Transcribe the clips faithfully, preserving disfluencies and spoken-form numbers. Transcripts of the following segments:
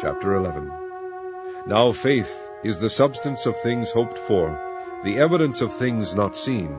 Chapter eleven. Now faith is the substance of things hoped for, the evidence of things not seen.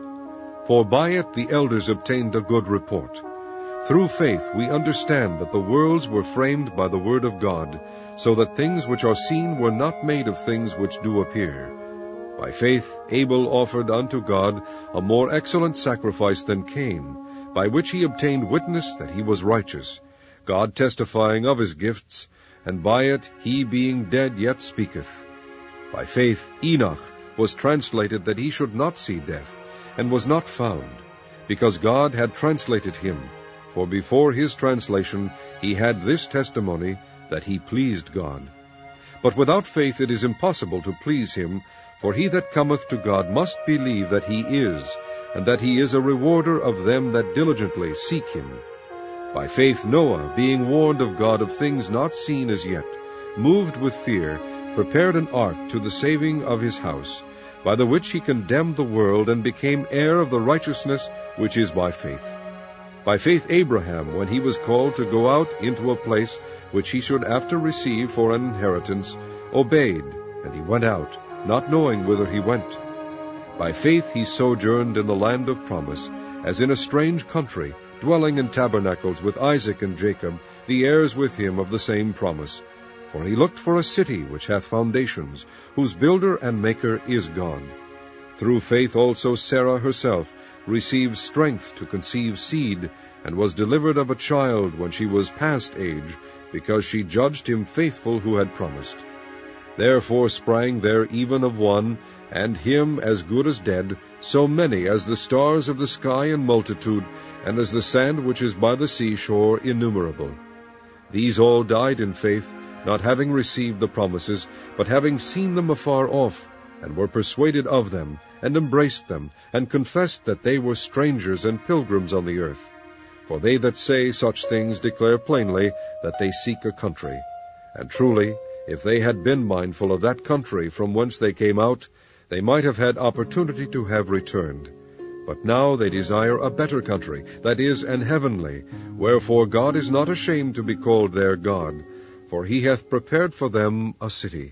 For by it the elders obtained a good report. Through faith we understand that the worlds were framed by the word of God, so that things which are seen were not made of things which do appear. By faith Abel offered unto God a more excellent sacrifice than Cain, by which he obtained witness that he was righteous, God testifying of his gifts, and by it he being dead yet speaketh. By faith Enoch was translated that he should not see death, and was not found, because God had translated him. For before his translation he had this testimony, that he pleased God. But without faith it is impossible to please him, for he that cometh to God must believe that he is, and that he is a rewarder of them that diligently seek him. By faith Noah, being warned of God of things not seen as yet, moved with fear, prepared an ark to the saving of his house, by the which he condemned the world, and became heir of the righteousness which is by faith. By faith Abraham, when he was called to go out into a place which he should after receive for an inheritance, obeyed, and he went out, not knowing whither he went. By faith he sojourned in the land of promise, as in a strange country, dwelling in tabernacles with Isaac and Jacob, the heirs with him of the same promise. For he looked for a city which hath foundations, whose builder and maker is God. Through faith also Sarah herself received strength to conceive seed, and was delivered of a child when she was past age, because she judged him faithful who had promised. Therefore sprang there even of one, and him as good as dead, so many as the stars of the sky in multitude, and as the sand which is by the seashore innumerable. These all died in faith, not having received the promises, but having seen them afar off, and were persuaded of them, and embraced them, and confessed that they were strangers and pilgrims on the earth. For they that say such things declare plainly that they seek a country. And truly, if they had been mindful of that country from whence they came out, they might have had opportunity to have returned. But now they desire a better country, that is, an heavenly, wherefore God is not ashamed to be called their God, for he hath prepared for them a city.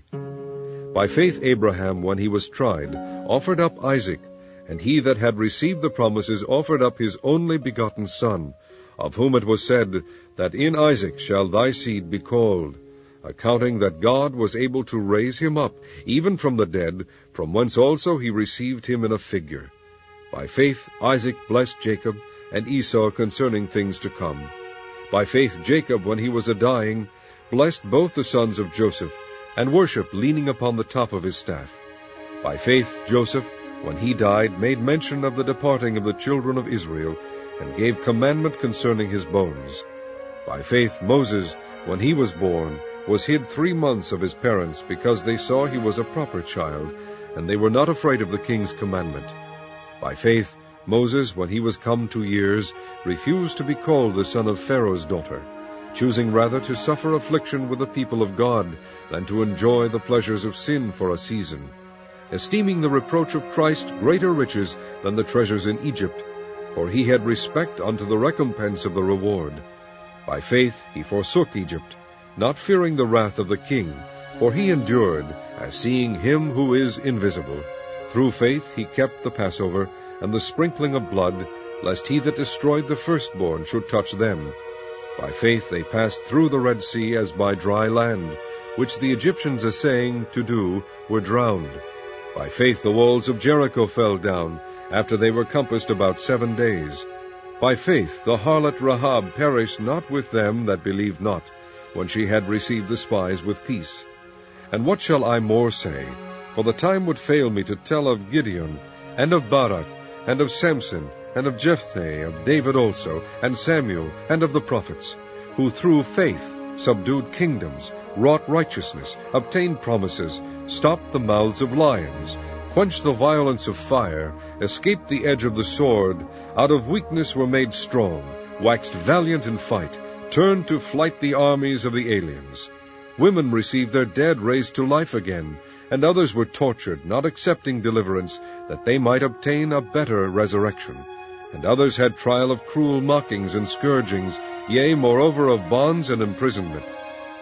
By faith Abraham, when he was tried, offered up Isaac, and he that had received the promises offered up his only begotten son, of whom it was said, that in Isaac shall thy seed be called, accounting that God was able to raise him up, even from the dead, from whence also he received him in a figure. By faith Isaac blessed Jacob and Esau concerning things to come. By faith Jacob, when he was a-dying, blessed both the sons of Joseph, and worshipped leaning upon the top of his staff. By faith Joseph, when he died, made mention of the departing of the children of Israel, and gave commandment concerning his bones. By faith Moses, when he was born, was hid three months of his parents, because they saw he was a proper child, and they were not afraid of the king's commandment. By faith Moses, when he was come to years, refused to be called the son of Pharaoh's daughter, choosing rather to suffer affliction with the people of God, than to enjoy the pleasures of sin for a season, esteeming the reproach of Christ greater riches than the treasures in Egypt, for he had respect unto the recompense of the reward. By faith he forsook Egypt, not fearing the wrath of the king, for he endured, as seeing him who is invisible. Through faith he kept the Passover, and the sprinkling of blood, lest he that destroyed the firstborn should touch them. By faith they passed through the Red Sea as by dry land, which the Egyptians essaying to do were drowned. By faith the walls of Jericho fell down, after they were compassed about seven days. By faith the harlot Rahab perished not with them that believed not, when she had received the spies with peace. And what shall I more say? For the time would fail me to tell of Gideon, and of Barak, and of Samson, and of Jephthah, of David also, and Samuel, and of the prophets, who through faith subdued kingdoms, wrought righteousness, obtained promises, stopped the mouths of lions, quenched the violence of fire, escaped the edge of the sword, out of weakness were made strong, waxed valiant in fight, turned to flight the armies of the aliens. Women received their dead raised to life again, and others were tortured, not accepting deliverance, that they might obtain a better resurrection. And others had trial of cruel mockings and scourgings, yea, moreover of bonds and imprisonment.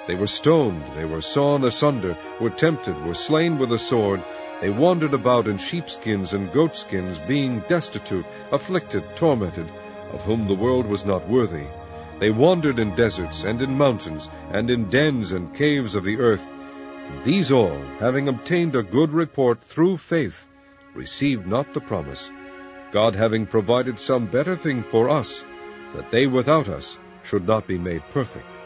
They were stoned, they were sawn asunder, were tempted, were slain with a sword. They wandered about in sheepskins and goatskins, being destitute, afflicted, tormented, of whom the world was not worthy. They wandered in deserts, and in mountains, and in dens and caves of the earth. And these all, having obtained a good report through faith, received not the promise, God having provided some better thing for us, that they without us should not be made perfect.